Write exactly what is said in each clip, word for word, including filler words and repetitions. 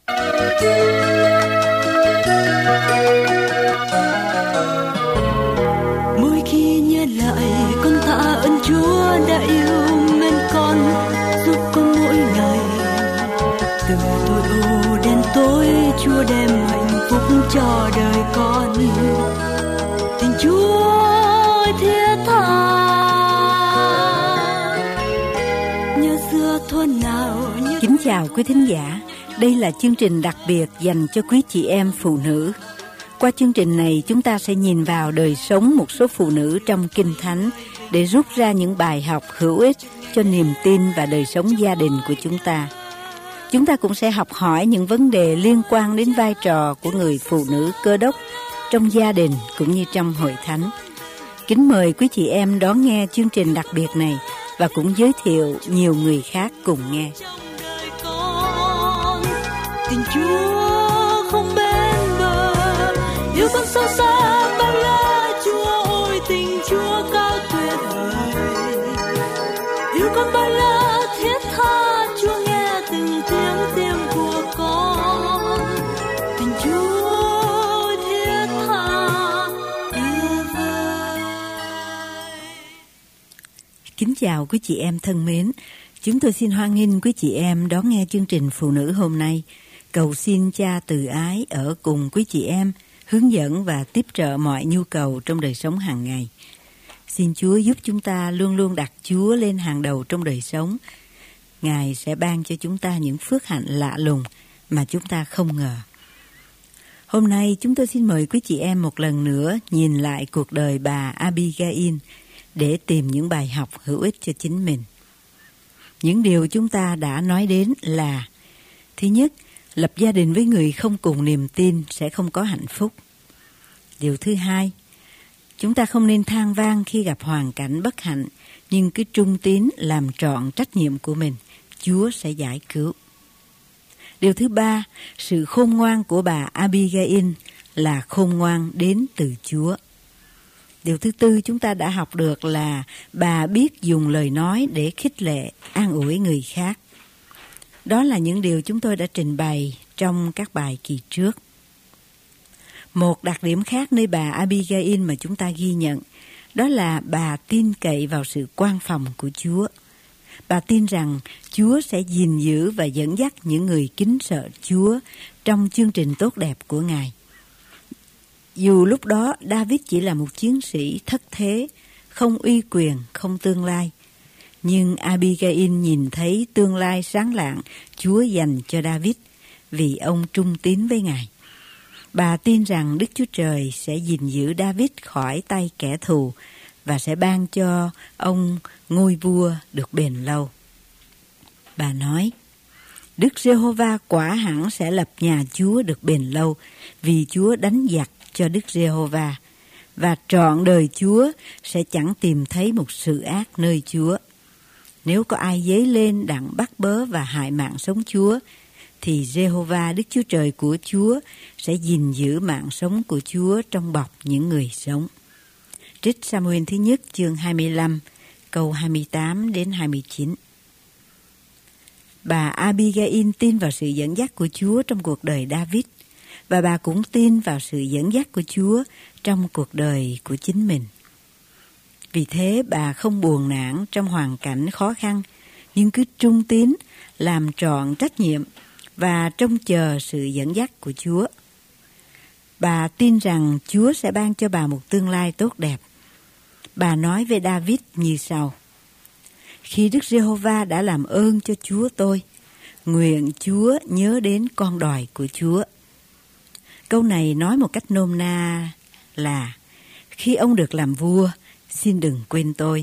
Mỗi khi nhớ lại con tạ ơn Chúa đã yêu mến con, giúp con mỗi ngày. Từ tối ưu đến tối Chúa đem hạnh phúc cho đời con. Tình Chúa thiết tha, nhớ xưa thuở nào nhớ... Kính chào quý thính giả, đây là chương trình đặc biệt dành cho quý chị em phụ nữ. Qua chương trình này, chúng ta sẽ nhìn vào đời sống một số phụ nữ trong Kinh Thánh để rút ra những bài học hữu ích cho niềm tin và đời sống gia đình của chúng ta. Chúng ta cũng sẽ học hỏi những vấn đề liên quan đến vai trò của người phụ nữ Cơ Đốc trong gia đình cũng như trong hội thánh. Kính mời quý chị em đón nghe chương trình đặc biệt này và cũng giới thiệu nhiều người khác cùng nghe. Tình Chúa không bên bờ, yêu con sâu xa bao la. Chúa ơi, tình Chúa cao tuyệt vời, yêu con bao la thiết tha. Chúa nghe từng tiếng tim của con. Tình Chúa thiết tha tuyệt vời. Kính chào quý chị em thân mến. Chúng tôi xin hoan nghênh quý chị em đón nghe chương trình Phụ nữ hôm nay. Cầu xin Cha từ ái ở cùng quý chị em, hướng dẫn và tiếp trợ mọi nhu cầu trong đời sống hàng ngày. Xin Chúa giúp chúng ta luôn luôn đặt Chúa lên hàng đầu trong đời sống. Ngài sẽ ban cho chúng ta những phước hạnh lạ lùng mà chúng ta không ngờ. Hôm nay chúng tôi xin mời quý chị em một lần nữa nhìn lại cuộc đời bà Abigail để tìm những bài học hữu ích cho chính mình. Những điều chúng ta đã nói đến là: thứ nhất, lập gia đình với người không cùng niềm tin sẽ không có hạnh phúc. Điều thứ hai, chúng ta không nên than vang khi gặp hoàn cảnh bất hạnh, nhưng cứ trung tín làm trọn trách nhiệm của mình, Chúa sẽ giải cứu. Điều thứ ba, sự khôn ngoan của bà Abigail là khôn ngoan đến từ Chúa. Điều thứ tư chúng ta đã học được là bà biết dùng lời nói để khích lệ, an ủi người khác. Đó là những điều chúng tôi đã trình bày trong các bài kỳ trước. Một đặc điểm khác nơi bà Abigail mà chúng ta ghi nhận, đó là bà tin cậy vào sự quan phòng của Chúa. Bà tin rằng Chúa sẽ gìn giữ và dẫn dắt những người kính sợ Chúa trong chương trình tốt đẹp của Ngài. Dù lúc đó David chỉ là một chiến sĩ thất thế, không uy quyền, không tương lai, nhưng Abigail nhìn thấy tương lai sáng lạng Chúa dành cho David vì ông trung tín với Ngài. Bà tin rằng Đức Chúa Trời sẽ gìn giữ David khỏi tay kẻ thù và sẽ ban cho ông ngôi vua được bền lâu. Bà nói: Đức Giê-hô-va quả hẳn sẽ lập nhà Chúa được bền lâu, vì Chúa đánh giặc cho Đức Giê-hô-va, và trọn đời Chúa sẽ chẳng tìm thấy một sự ác nơi Chúa. Nếu có ai dấy lên đặng bắt bớ và hại mạng sống Chúa, thì Giê-hô-va Đức Chúa Trời của Chúa sẽ gìn giữ mạng sống của Chúa trong bọc những người sống. Trích Sa-mu-ên thứ nhất chương hai mươi lăm, câu hai mươi tám đến hai mươi chín. Bà Abigail tin vào sự dẫn dắt của Chúa trong cuộc đời David, và bà cũng tin vào sự dẫn dắt của Chúa trong cuộc đời của chính mình. Vì thế bà không buồn nản trong hoàn cảnh khó khăn, nhưng cứ trung tín, làm trọn trách nhiệm và trông chờ sự dẫn dắt của Chúa. Bà tin rằng Chúa sẽ ban cho bà một tương lai tốt đẹp. Bà nói về David như sau: Khi Đức Giê-hô-va đã làm ơn cho Chúa tôi, nguyện Chúa nhớ đến con đòi của Chúa. Câu này nói một cách nôm na là: khi ông được làm vua, xin đừng quên tôi.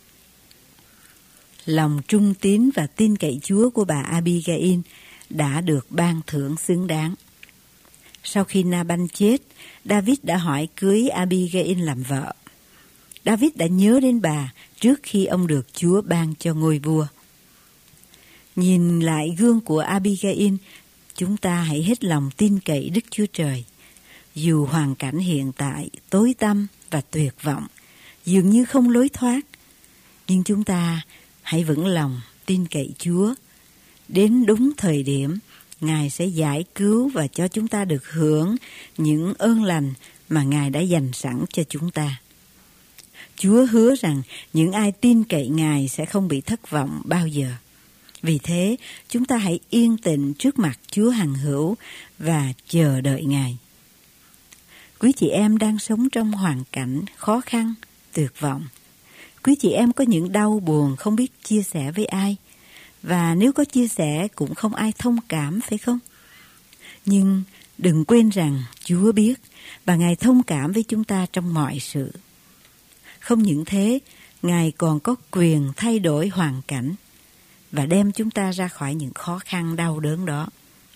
Lòng trung tín và tin cậy Chúa của bà Abigail đã được ban thưởng xứng đáng. Sau khi Na-ban chết, David đã hỏi cưới Abigail làm vợ. David đã nhớ đến bà trước khi ông được Chúa ban cho ngôi vua. Nhìn lại gương của Abigail, chúng ta hãy hết lòng tin cậy Đức Chúa Trời. Dù hoàn cảnh hiện tại tối tăm và tuyệt vọng, dường như không lối thoát, nhưng chúng ta hãy vững lòng tin cậy Chúa. Đến đúng thời điểm, Ngài sẽ giải cứu và cho chúng ta được hưởng những ơn lành mà Ngài đã dành sẵn cho chúng ta. Chúa hứa rằng những ai tin cậy Ngài sẽ không bị thất vọng bao giờ. Vì thế, chúng ta hãy yên tĩnh trước mặt Chúa hằng hữu và chờ đợi Ngài. Quý chị em đang sống trong hoàn cảnh khó khăn, tuyệt vọng. Quý chị em có những đau buồn không biết chia sẻ với ai. Và nếu có chia sẻ cũng không ai thông cảm, phải không? Nhưng đừng quên rằng Chúa biết và Ngài thông cảm với chúng ta trong mọi sự. Không những thế, Ngài còn có quyền thay đổi hoàn cảnh và đem chúng ta ra khỏi những khó khăn đau đớn đó.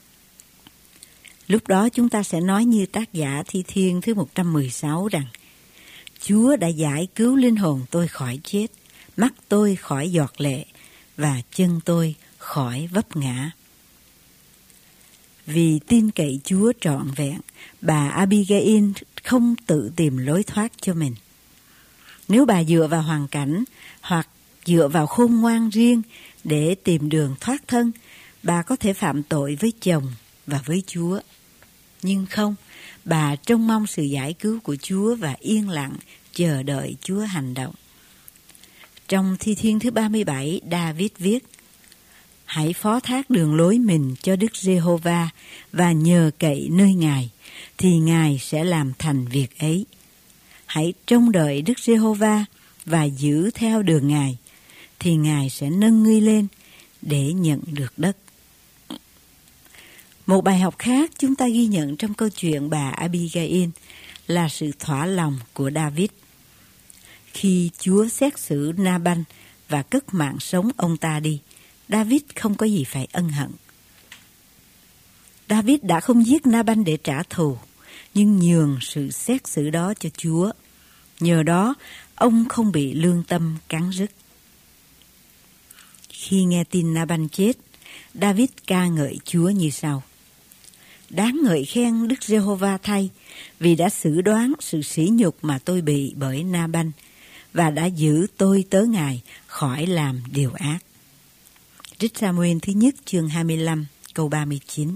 Lúc đó chúng ta sẽ nói như tác giả Thi Thiên thứ một trăm mười sáu rằng: Chúa đã giải cứu linh hồn tôi khỏi chết, mắt tôi khỏi giọt lệ và chân tôi khỏi vấp ngã. Vì tin cậy Chúa trọn vẹn, bà Abigail không tự tìm lối thoát cho mình. Nếu bà dựa vào hoàn cảnh hoặc dựa vào khôn ngoan riêng để tìm đường thoát thân, bà có thể phạm tội với chồng và với Chúa. Nhưng không, bà trông mong sự giải cứu của Chúa và yên lặng chờ đợi Chúa hành động. Trong Thi Thiên thứ ba mươi bảy, David viết: Hãy phó thác đường lối mình cho Đức Giê-hô-va và nhờ cậy nơi Ngài, thì Ngài sẽ làm thành việc ấy. Hãy trông đợi Đức Giê-hô-va và giữ theo đường Ngài, thì Ngài sẽ nâng ngươi lên để nhận được đất. Một bài học khác chúng ta ghi nhận trong câu chuyện bà Abigail là sự thỏa lòng của David. Khi Chúa xét xử Na-ban và cất mạng sống ông ta đi, David không có gì phải ân hận. David đã không giết Na-ban để trả thù, nhưng nhường sự xét xử đó cho Chúa. Nhờ đó, ông không bị lương tâm cắn rứt. Khi nghe tin Na-ban chết, David ca ngợi Chúa như sau: Đáng ngợi khen Đức Giê-hô-va thay, vì đã xử đoán sự sỉ nhục mà tôi bị bởi Na-ban và đã giữ tôi tớ Ngài khỏi làm điều ác. Trích Sa-muel thứ nhất chương hai mươi lăm câu ba mươi chín.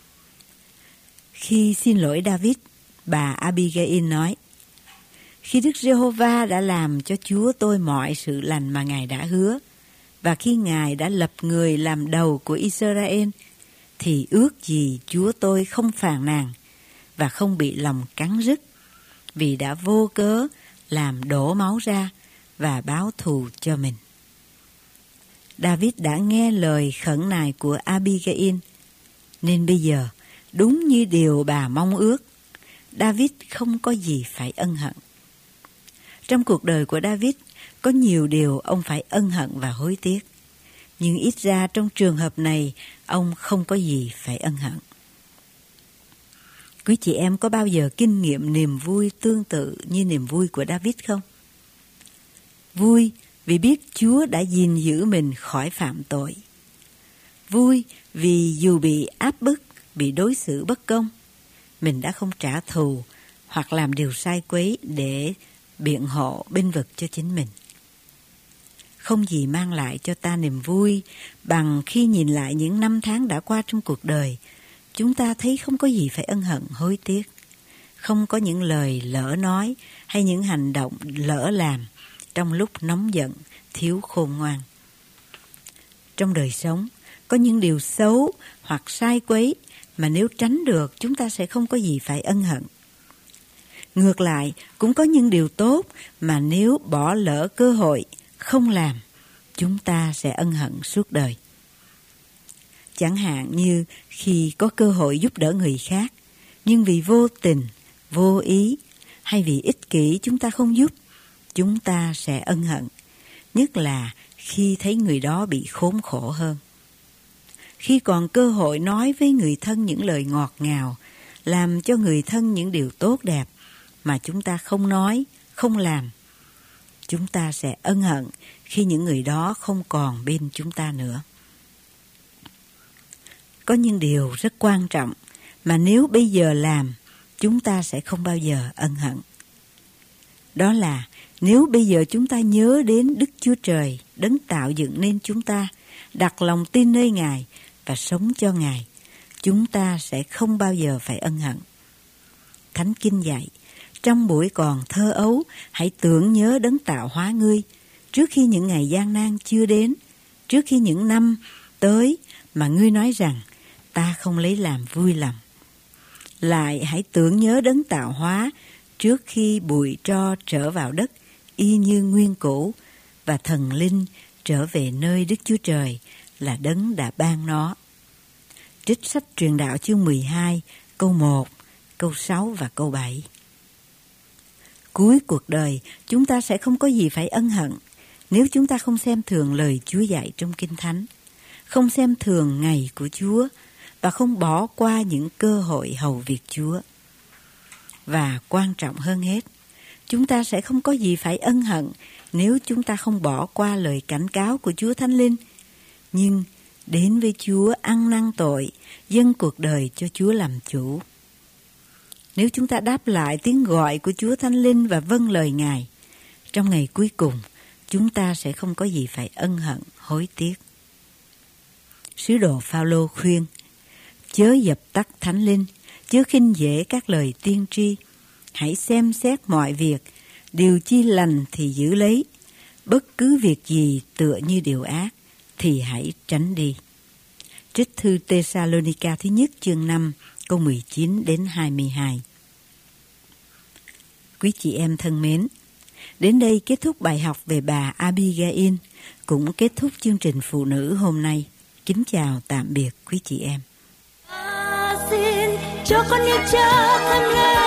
Khi xin lỗi David, bà Abigail nói: Khi Đức Giê-hô-va đã làm cho Chúa tôi mọi sự lành mà Ngài đã hứa, và khi Ngài đã lập người làm đầu của Israel, thì ước gì Chúa tôi không phàn nàn và không bị lòng cắn rứt, vì đã vô cớ làm đổ máu ra và báo thù cho mình. David đã nghe lời khẩn nài của Abigail, nên bây giờ, đúng như điều bà mong ước, David không có gì phải ân hận. Trong cuộc đời của David, có nhiều điều ông phải ân hận và hối tiếc, nhưng ít ra trong trường hợp này, ông không có gì phải ân hận. Quý chị em có bao giờ kinh nghiệm niềm vui tương tự như niềm vui của David không? Vui vì biết Chúa đã gìn giữ mình khỏi phạm tội. Vui vì dù bị áp bức, bị đối xử bất công, mình đã không trả thù hoặc làm điều sai quấy để biện hộ bênh vực cho chính mình. Không gì mang lại cho ta niềm vui bằng khi nhìn lại những năm tháng đã qua trong cuộc đời, chúng ta thấy không có gì phải ân hận hối tiếc, không có những lời lỡ nói hay những hành động lỡ làm trong lúc nóng giận, thiếu khôn ngoan. Trong đời sống, có những điều xấu hoặc sai quấy mà nếu tránh được, chúng ta sẽ không có gì phải ân hận. Ngược lại, cũng có những điều tốt mà nếu bỏ lỡ cơ hội, không làm, chúng ta sẽ ân hận suốt đời. Chẳng hạn như khi có cơ hội giúp đỡ người khác, nhưng vì vô tình, vô ý hay vì ích kỷ chúng ta không giúp, chúng ta sẽ ân hận, nhất là khi thấy người đó bị khốn khổ hơn. Khi còn cơ hội nói với người thân những lời ngọt ngào, làm cho người thân những điều tốt đẹp mà chúng ta không nói, không làm, chúng ta sẽ ân hận khi những người đó không còn bên chúng ta nữa. Có những điều rất quan trọng mà nếu bây giờ làm, chúng ta sẽ không bao giờ ân hận. Đó là nếu bây giờ chúng ta nhớ đến Đức Chúa Trời, đấng tạo dựng nên chúng ta, đặt lòng tin nơi Ngài và sống cho Ngài, chúng ta sẽ không bao giờ phải ân hận. Thánh Kinh dạy, trong buổi còn thơ ấu, hãy tưởng nhớ đấng tạo hóa ngươi, trước khi những ngày gian nan chưa đến, trước khi những năm tới mà ngươi nói rằng, ta không lấy làm vui lòng. Lại hãy tưởng nhớ đấng tạo hóa, trước khi bụi tro trở vào đất, y như nguyên cũ, và thần linh trở về nơi Đức Chúa Trời là đấng đã ban nó. Trích sách Truyền đạo chương mười hai, câu một, câu sáu và câu bảy. Cuối cuộc đời, chúng ta sẽ không có gì phải ân hận nếu chúng ta không xem thường lời Chúa dạy trong Kinh Thánh, không xem thường ngày của Chúa và không bỏ qua những cơ hội hầu việc Chúa. Và quan trọng hơn hết, chúng ta sẽ không có gì phải ân hận nếu chúng ta không bỏ qua lời cảnh cáo của Chúa Thánh Linh, nhưng đến với Chúa ăn năn tội, dâng cuộc đời cho Chúa làm chủ. Nếu chúng ta đáp lại tiếng gọi của Chúa Thánh Linh và vâng lời Ngài, trong ngày cuối cùng, chúng ta sẽ không có gì phải ân hận, hối tiếc. Sứ đồ Phao-lô khuyên, chớ dập tắt Thánh Linh, chớ khinh dễ các lời tiên tri, hãy xem xét mọi việc, điều chi lành thì giữ lấy, bất cứ việc gì tựa như điều ác thì hãy tránh đi. Trích thư Tê-sa-lô-ni-ca thứ nhất chương năm, câu mười chín đến hai mươi hai. Quý chị em thân mến, đến đây kết thúc bài học về bà Abigail, cũng kết thúc chương trình Phụ nữ hôm nay. Kính chào tạm biệt quý chị em. À, xin cho con yêu cha thân nghe